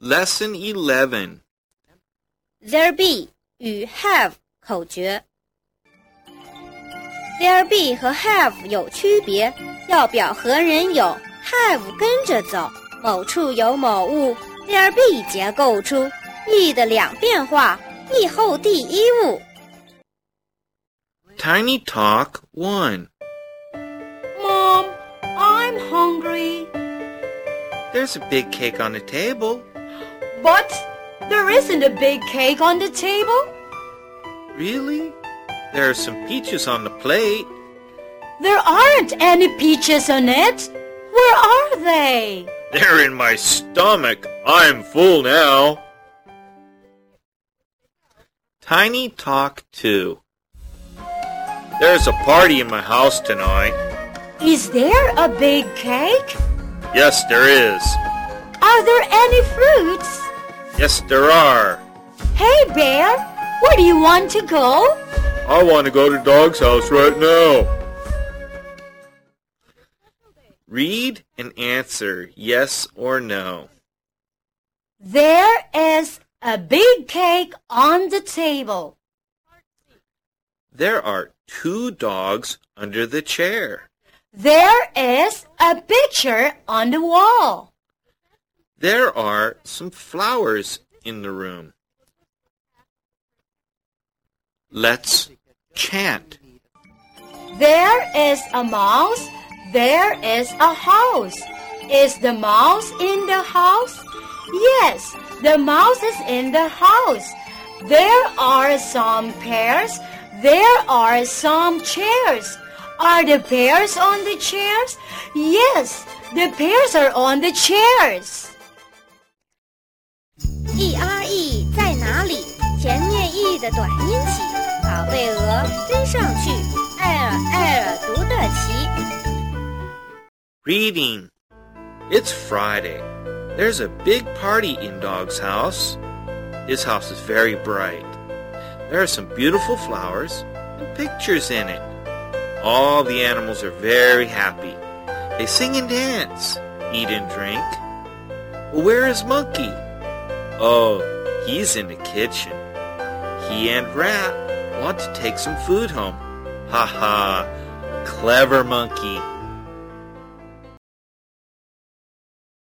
Lesson 11. There be 与 have 口诀。There be 和 have 有区别，要表和人有 have 跟着走，某处有某物 there be 结构出 be 的两变化 be 后第一物。 Tiny Talk 1. Mom, I'm hungry. There's a big cake on the table. But there isn't a big cake on the table. Really? There are some peaches on the plate. There aren't any peaches on it. Where are they? They're in my stomach. I'm full now. Tiny Talk 2. There's a party in my house tonight. Is there a big cake? Yes, there is. Are there any fruits? Yes, there are. Hey, Bear, where do you want to go? I want to go to Dog's house right now. Read and answer yes or no. There is a big cake on the table. There are 2 dogs under the chair. There is a picture on the wall. There are some flowers in the room. Let's chant. There is a mouse. There is a house. Is the mouse in the house? Yes, the mouse is in the house. There are some pears. There are some chairs. Are the pears on the chairs? Yes, the pears are on the chairs. ERE 在哪里？前面 E 的短音起，宝贝鹅跟上去，艾尔读得齐。 Reading. It's Friday. There's a big party in Dog's house. His house is very bright. There are some beautiful flowers and pictures in it. All the animals are very happy. They sing and dance, eat and drink. Well, where is Monkey? Oh, he's in the kitchen. He and Rat want to take some food home. Ha ha, clever Monkey.